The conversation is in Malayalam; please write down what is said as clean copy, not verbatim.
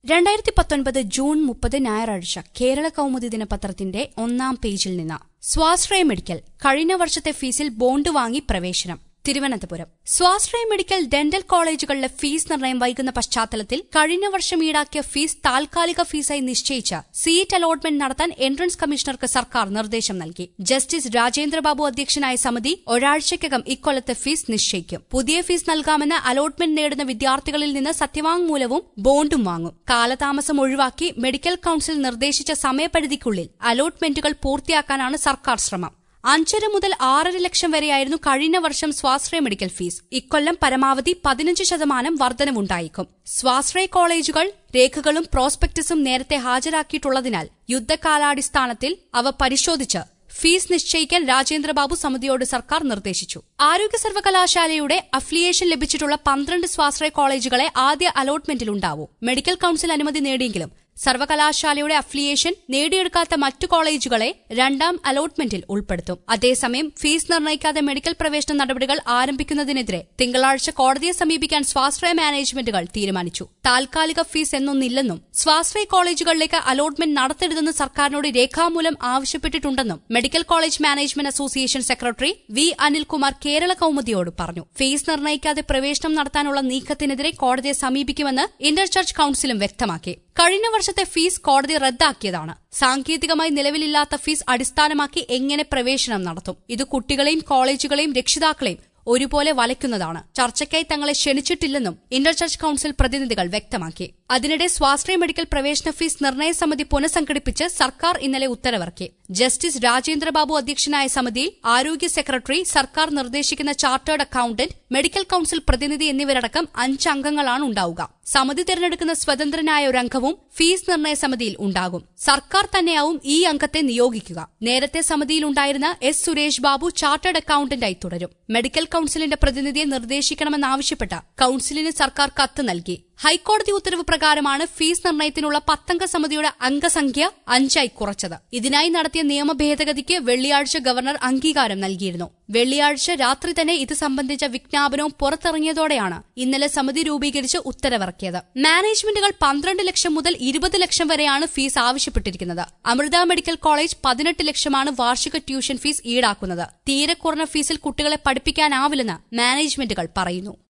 2019 ജൂൺ 30 ഞായറാഴ്ച കേരള കൗമുദി ദിനപത്രത്തിന്റെ ഒന്നാം പേജിൽ നിന്ന് സ്വാശ്രയ മെഡിക്കൽ കഴിഞ്ഞ വർഷത്തെ ഫീസിൽ ബോണ്ട് വാങ്ങി പ്രവേശനം. തിരുവനന്തപുരം സ്വാശ്രയ മെഡിക്കൽ ഡെന്റൽ കോളേജുകളിലെ ഫീസ് നിർണയം വൈകുന്ന പശ്ചാത്തലത്തിൽ കഴിഞ്ഞ വർഷം ഈടാക്കിയ ഫീസ് താൽക്കാലിക ഫീസായി നിശ്ചയിച്ച് സീറ്റ് അലോട്ട്മെന്റ് നടത്താൻ എൻട്രൻസ് കമ്മീഷണർക്ക് സർക്കാർ നിർദ്ദേശം നൽകി. ജസ്റ്റിസ് രാജേന്ദ്രബാബു അധ്യക്ഷനായ സമിതി ഒരാഴ്ചയ്ക്കകം ഇക്കൊല്ലത്തെ ഫീസ് നിശ്ചയിക്കും. പുതിയ ഫീസ് നൽകാമെന്ന് അലോട്ട്മെന്റ് നേടുന്ന വിദ്യാർത്ഥികളിൽ നിന്ന് സത്യവാങ്മൂലവും ബോണ്ടും വാങ്ങും. കാലതാമസം ഒഴിവാക്കി മെഡിക്കൽ കൌൺസിൽ നിർദ്ദേശിച്ച സമയപരിധിക്കുള്ളിൽ അലോട്ട്മെന്റുകൾ പൂർത്തിയാക്കാനാണ് സർക്കാർ ശ്രമം. 5.5 മുതൽ 6.5 ലക്ഷം വരെയായിരുന്നു കഴിഞ്ഞ വർഷം സ്വാശ്രയ മെഡിക്കൽ ഫീസ്. ഇക്കൊല്ലം പരമാവധി 15% വർധനവുണ്ടായേക്കും. സ്വാശ്രയ കോളേജുകൾ രേഖകളും പ്രോസ്പെക്ടസും നേരത്തെ ഹാജരാക്കിയിട്ടുള്ളതിനാൽ യുദ്ധകാലാടിസ്ഥാനത്തിൽ അവ പരിശോധിച്ച് ഫീസ് നിശ്ചയിക്കാൻ രാജേന്ദ്രബാബു സമിതിയോട് സർക്കാർ നിർദ്ദേശിച്ചു. ആരോഗ്യ സർവകലാശാലയുടെ അഫിലിയേഷൻ ലഭിച്ചിട്ടുള്ള 12 സ്വാശ്രയ കോളേജുകളെ ആദ്യ അലോട്ട്മെന്റിലുണ്ടാവൂ. മെഡിക്കൽ കൌൺസിൽ അനുമതി നേടിയെങ്കിലും സർവകലാശാലയുടെ അഫിലിയേഷൻ നേടിയെടുക്കാത്ത മറ്റു കോളേജുകളെ രണ്ടാം അലോട്ട്മെന്റിൽ ഉൾപ്പെടുത്തും. അതേസമയം ഫീസ് നിർണ്ണയിക്കാതെ മെഡിക്കൽ പ്രവേശന നടപടികൾ ആരംഭിക്കുന്നതിനെതിരെ തിങ്കളാഴ്ച കോടതിയെ സമീപിക്കാൻ സ്വാശ്രയ മാനേജ്മെന്റുകൾ തീരുമാനിച്ചു. താൽക്കാലിക ഫീസ് എന്നൊന്നില്ലെന്നും സ്വാശ്രയ കോളേജുകളിലേക്ക് അലോട്ട്മെന്റ് നടത്തരുതെന്ന് സർക്കാരിനോട് രേഖാമൂലം ആവശ്യപ്പെട്ടിട്ടുണ്ടെന്നും medical college management association secretary V Anilkumar Kerala കൌമുദിയോട് പറഞ്ഞു. ഫീസ് നിർണ്ണയിക്കാതെ പ്രവേശനം നടത്താനുള്ള നീക്കത്തിനെതിരെ കോടതിയെ സമീപിക്കുമെന്ന് ഇന്റർ ചർച്ച് കൌൺസിലും വ്യക്തമാക്കി. കഴിഞ്ഞ വർഷത്തെ ഫീസ് കോടതി റദ്ദാക്കിയതാണ്. സാങ്കേതികമായി നിലവിലില്ലാത്ത ഫീസ് അടിസ്ഥാനമാക്കി എങ്ങനെ പ്രവേശനം നടത്തും? ഇത് കുട്ടികളെയും കോളേജുകളെയും രക്ഷിതാക്കളെയും ഒരുപോലെ വലയ്ക്കുന്നതാണ്. ചർച്ചയ്ക്കായി തങ്ങളെ ക്ഷണിച്ചിട്ടില്ലെന്നും ഇന്റർ ചർച്ച് കൌൺസിൽ പ്രതിനിധികൾ വ്യക്തമാക്കി. അതിനിടെ സ്വാശ്രയ മെഡിക്കൽ പ്രവേശന ഫീസ് നിർണയ സമിതി പുനഃസംഘടിപ്പിച്ച് സർക്കാർ ഇന്നലെ ഉത്തരവിറക്കി. ജസ്റ്റിസ് രാജേന്ദ്രബാബു അധ്യക്ഷനായ സമിതിയിൽ ആരോഗ്യ സെക്രട്ടറി, സർക്കാർ നിർദ്ദേശിക്കുന്ന ചാർട്ടേഡ് അക്കൌണ്ടന്റ്, മെഡിക്കൽ കൌൺസിൽ പ്രതിനിധി എന്നിവരടക്കം 5 അംഗങ്ങളാണ് ഉണ്ടാവുക. സമിതി തിരഞ്ഞെടുക്കുന്ന സ്വതന്ത്രനായ ഒരു അംഗവും ഫീസ് നിർണയ സമിതിയിൽ ഉണ്ടാകും. സർക്കാർ തന്നെയാവും ഈ അംഗത്തെ നിയോഗിക്കുക. നേരത്തെ സമിതിയിലുണ്ടായിരുന്ന എസ് സുരേഷ് ബാബു ചാർട്ടേഡ് അക്കൌണ്ടന്റായി തുടരും. മെഡിക്കൽ കൌൺസിലിന്റെ പ്രതിനിധിയെ നിർദ്ദേശിക്കണമെന്നാവശ്യപ്പെട്ട് കൌൺസിലിന് സർക്കാർ കത്ത് നൽകി. ഹൈക്കോടതി ഉത്തരവ് പ്രകാരമാണ് ഫീസ് നിർണയത്തിനുള്ള 10 അംഗ സമിതിയുടെ അംഗസംഖ്യ 5 കുറച്ചത്. ഇതിനായി നടത്തിയ നിയമ ഭേദഗതിക്ക് വെള്ളിയാഴ്ച ഗവർണർ അംഗീകാരം നൽകിയിരുന്നു. വെള്ളിയാഴ്ച രാത്രി തന്നെ ഇത് സംബന്ധിച്ച വിജ്ഞാപനവും പുറത്തിറങ്ങിയതോടെയാണ് ഇന്നലെ സമിതി രൂപീകരിച്ച് ഉത്തരവിറക്കിയത്. മാനേജ്മെന്റുകൾ 12 ലക്ഷം മുതൽ 20 ലക്ഷം വരെയാണ് ഫീസ് ആവശ്യപ്പെട്ടിരിക്കുന്നത്. അമൃത മെഡിക്കൽ കോളേജ് 18 ലക്ഷമാണ് വാർഷിക ട്യൂഷൻ ഫീസ് ഈടാക്കുന്നത്. തീരെ കുറഞ്ഞ ഫീസിൽ കുട്ടികളെ പഠിപ്പിക്കാനാവില്ലെന്ന് മാനേജ്മെന്റുകൾ പറയുന്നു.